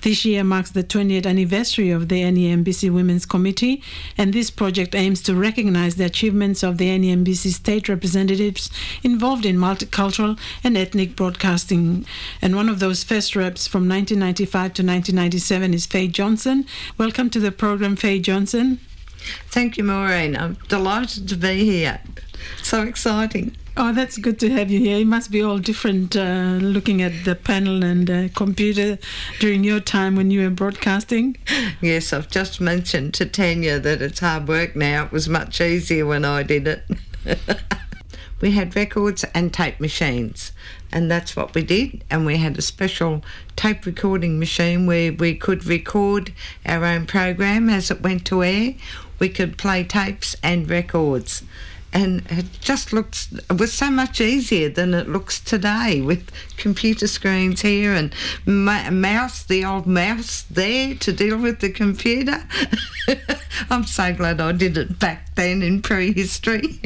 This year marks the 20th anniversary of the NEMBC Women's Committee, and this project aims to recognize the achievements of the NEMBC state representatives involved in multicultural and ethnic broadcasting. And one of those first reps from 1995 to 1997 is Faye Johnson. Welcome to the program, Faye Johnson. Thank you, Maureen. I'm delighted to be here. So exciting. Oh, that's good to have you here. It must be all different looking at the panel and computer during your time when you were broadcasting. Yes, I've just mentioned to Tanya that it's hard work now. It was much easier when I did it. We had records and tape machines, and that's what we did. And we had a special tape recording machine where we could record our own program as it went to air. We could play tapes and records. And it was so much easier than it looks today with computer screens here and the old mouse there to deal with the computer. I'm so glad I did it back then in prehistory.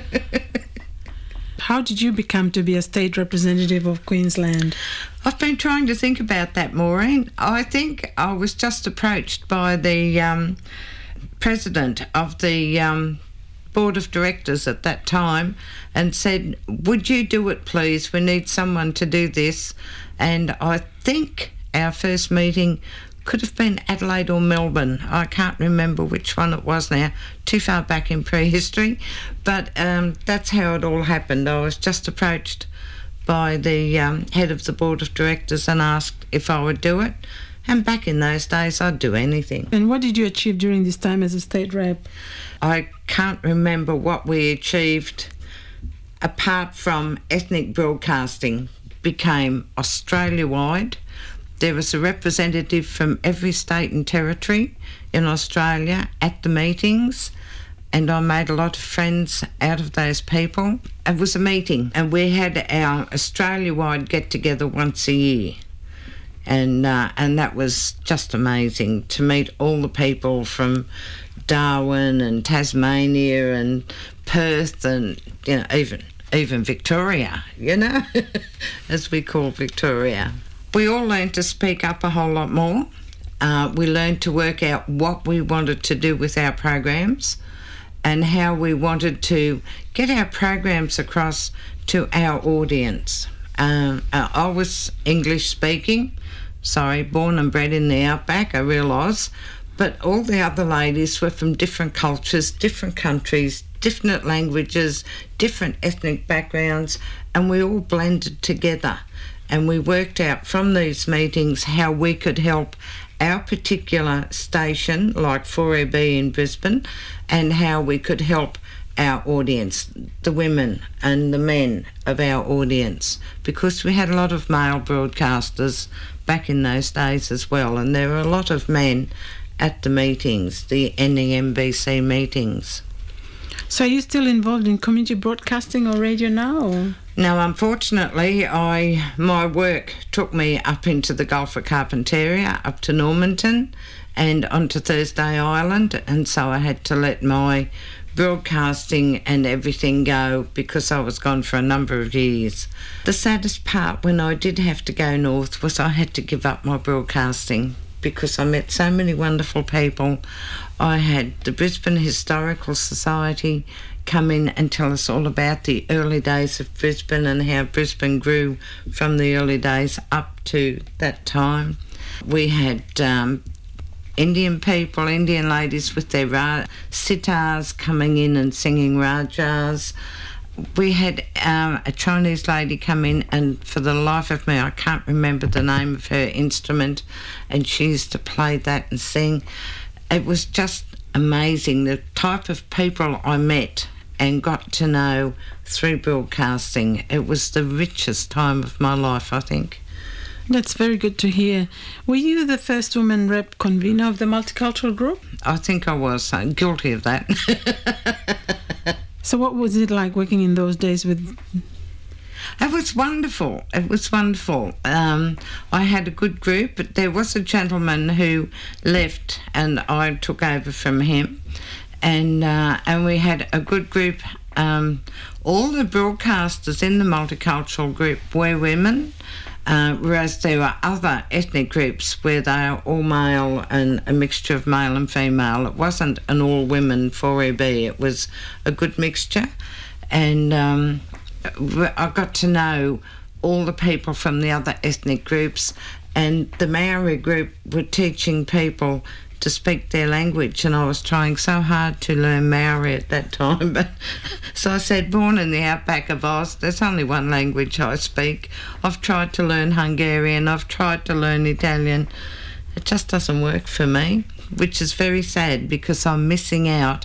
How did you become to be a state representative of Queensland? I've been trying to think about that, Maureen. I think I was just approached by the president of the board of directors at that time and said, would you do it please, we need someone to do this. And I think our first meeting could have been Adelaide or Melbourne. I can't remember which one it was now, too far back in prehistory, but that's how it all happened. I was just approached by the head of the board of directors and asked if I would do it. And back in those days, I'd do anything. And what did you achieve during this time as a state rep? I can't remember what we achieved apart from ethnic broadcasting became Australia-wide. There was a representative from every state and territory in Australia at the meetings, and I made a lot of friends out of those people. It was a meeting, and we had our Australia-wide get-together once a year. And that was just amazing to meet all the people from Darwin and Tasmania and Perth and, even Victoria, as we call Victoria. We all learned to speak up a whole lot more. We learned to work out what we wanted to do with our programs and how we wanted to get our programs across to our audience. I was English speaking, born and bred in the outback, I realise, but all the other ladies were from different cultures, different countries, different languages, different ethnic backgrounds, and we all blended together. And we worked out from these meetings how we could help our particular station, like 4AB in Brisbane, and how we could help our audience, the women and the men of our audience, because we had a lot of male broadcasters back in those days as well, and there were a lot of men at the meetings, the NEMBC meetings. So are you still involved in community broadcasting or radio now? Or? No, unfortunately, my work took me up into the Gulf of Carpentaria, up to Normanton and onto Thursday Island, and so I had to let my broadcasting and everything go because I was gone for a number of years. The saddest part when I did have to go north was I had to give up my broadcasting because I met so many wonderful people. I had the Brisbane Historical Society come in and tell us all about the early days of Brisbane and how Brisbane grew from the early days up to that time. We had Indian people, Indian ladies with their sitars coming in and singing rajas. We had a Chinese lady come in, and for the life of me I can't remember the name of her instrument, and she used to play that and sing. It was just amazing, the type of people I met and got to know through broadcasting. It was the richest time of my life, I think. That's very good to hear. Were you the first woman rep convener of the multicultural group? I think I was. I'm guilty of that. So what was it like working in those days with... It was wonderful. It was wonderful. I had a good group, but there was a gentleman who left and I took over from him. And we had a good group. All the broadcasters in the multicultural group were women. whereas there were other ethnic groups where they are all male and a mixture of male and female. It wasn't an all-women 4EB, it was a good mixture. And I got to know all the people from the other ethnic groups, and the Maori group were teaching people to speak their language, and I was trying so hard to learn Maori at that time. But so I said, born in the outback of Oz, there's only one language I speak. I've tried to learn Hungarian, I've tried to learn Italian. It just doesn't work for me, which is very sad because I'm missing out